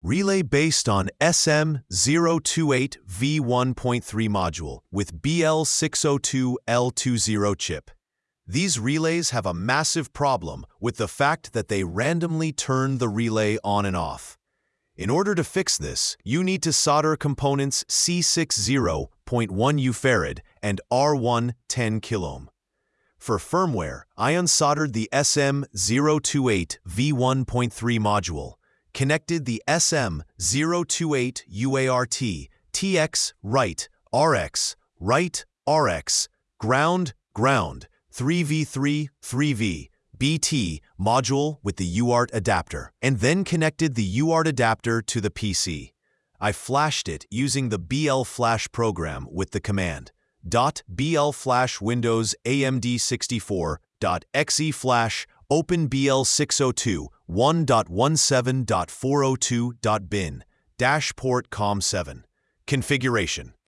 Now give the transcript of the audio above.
Relay based on SM028V1.3 module with BL602L20 chip. These relays have a massive problem with the fact that they randomly turn the relay on and off. In order to fix this, you need to solder components C60.1 UF and R1 10 kΩ. For firmware, I unsoldered the SM028V1.3 module, connected the SM028 UART, TX, right, RX, ground, 3V3, 3V, BT module with the UART adapter, and then connected the UART adapter to the PC. I flashed it using the BL Flash program with the command .bl flash windows amd64.exe flash open BL602 1.17.402.bin -port com7. Configuration.